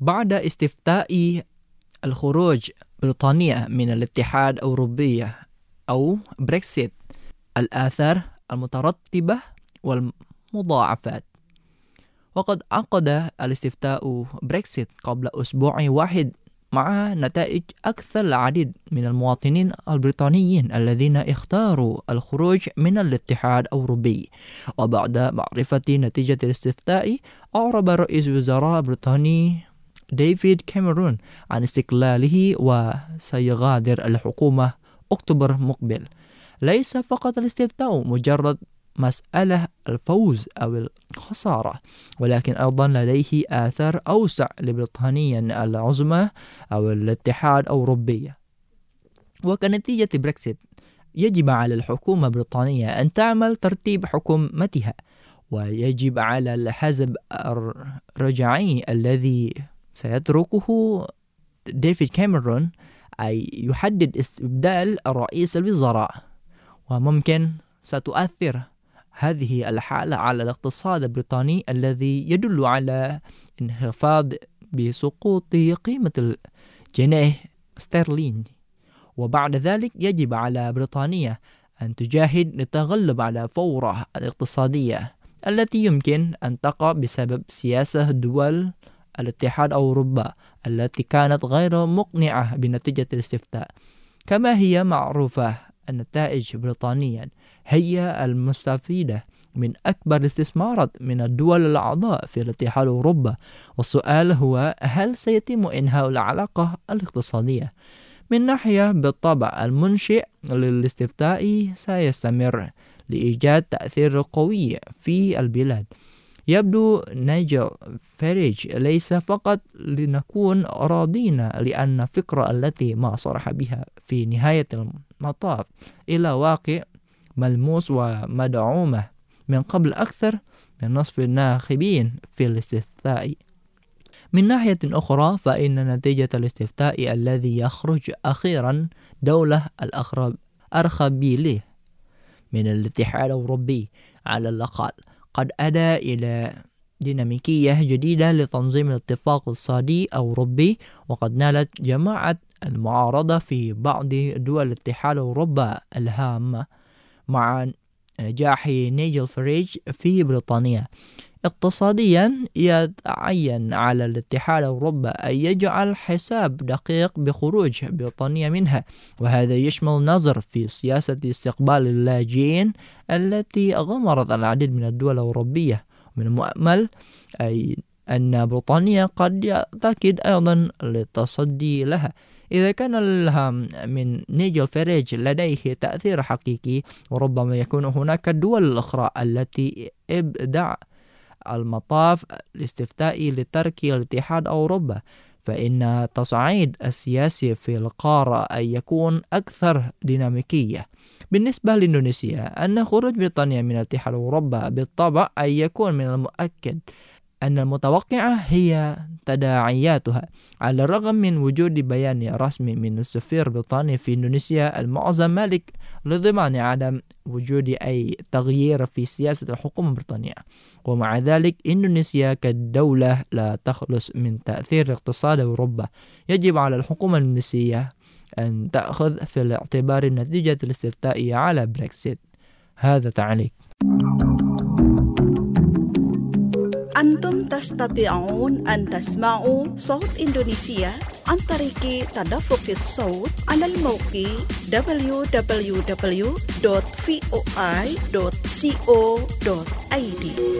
بعد استفتاء الخروج بريطانيا من الاتحاد الأوروبي أو بريكسيت، الآثار المترتبة والمضاعفات. وقد عقد الاستفتاء بريكسيت قبل أسبوع واحد مع نتائج أكثر العديد من المواطنين البريطانيين الذين اختاروا الخروج من الاتحاد الأوروبي. وبعد معرفة نتيجة الاستفتاء، أعرب رئيس وزراء البريطاني ديفيد كاميرون عن استقلاله وسيغادر الحكومة أكتوبر مقبل. ليس فقط الاستفتاء مجرد مسألة الفوز أو الخسارة، ولكن أيضا لديه آثار أوسع لبريطانيا العظمى أو الاتحاد الأوروبي. وكنتيجة بريكسيت، يجب على الحكومة البريطانية أن تعمل ترتيب حكومتها، ويجب على الحزب الرجعي الذي سيتركه ديفيد كاميرون أي يحدد استبدال رئيس الوزراء. وممكن ستؤثر هذه الحالة على الاقتصاد البريطاني الذي يدل على انخفاض بسقوط قيمة الجنيه استرليني. وبعد ذلك يجب على بريطانيا أن تجاهد للتغلب على الفورة الاقتصادية التي يمكن أن تقع بسبب سياسة دول الاتحاد الأوروبي التي كانت غير مقنعة بنتيجة الاستفتاء. كما هي معروفة، النتائج بريطانيا هي المستفيدة من أكبر الاستثمارات من الدول الأعضاء في الاتحاد الأوروبي. والسؤال هو، هل سيتم إنهاء العلاقة الاقتصادية؟ من ناحية بالطبع المنشئ للاستفتاء سيستمر لإيجاد تأثير قوي في البلاد. يبدو نيجل فاريج ليس فقط لنكون راضين لأن الفكرة التي ما صرح بها في نهاية المطاف إلى واقع ملموس ومدعومة من قبل أكثر من نصف الناخبين في الاستفتاء. من ناحية أخرى، فإن نتيجة الاستفتاء الذي يخرج أخيرا دولة الأرخبيلية من الاتحاد الأوروبي على الأقل قد أدى إلى ديناميكية جديدة لتنظيم الاتفاق الاقتصادي الأوروبي. وقد نالت جماعة المعارضة في بعض دول الاتحاد الأوروبي الهامة مع نجاح نيجل فاريج في بريطانيا. اقتصاديا، يتعين على الاتحاد الأوروبي أن يجعل حساب دقيق بخروج بريطانيا منها، وهذا يشمل النظر في سياسة استقبال اللاجئين التي غمرت العديد من الدول الأوروبية. من المؤمل أن بريطانيا قد يعتقد أيضا للتصدي لها إذا كان الإلهام من نيجل فاريج لديه تأثير حقيقي. وربما يكون هناك دول أخرى التي ابدع المطاف الاستفتائي لترك الاتحاد الأوروبي، فإن التصعيد السياسي في القارة أن يكون أكثر ديناميكية. بالنسبة لإندونيسيا، أن خروج بريطانيا من الاتحاد الأوروبي بالطبع أن يكون من المؤكد أن المتوقعة هي تداعياتها. على الرغم من وجود بيان رسمي من السفير البريطاني في إندونيسيا المعظم مالك لضمان عدم وجود أي تغيير في سياسة الحكومة البريطانية، ومع ذلك إندونيسيا كدولة لا تخلص من تأثير اقتصاد أوروبا. يجب على الحكومة الإندونيسية أن تأخذ في الاعتبار نتيجة الاستفتاء على بريكسيت. هذا تعليق. أنتم تستطيعون أن تسمعوا صوت إندونيسيا عن طريق تدفق الصوت على الموقع www.voi.co.id.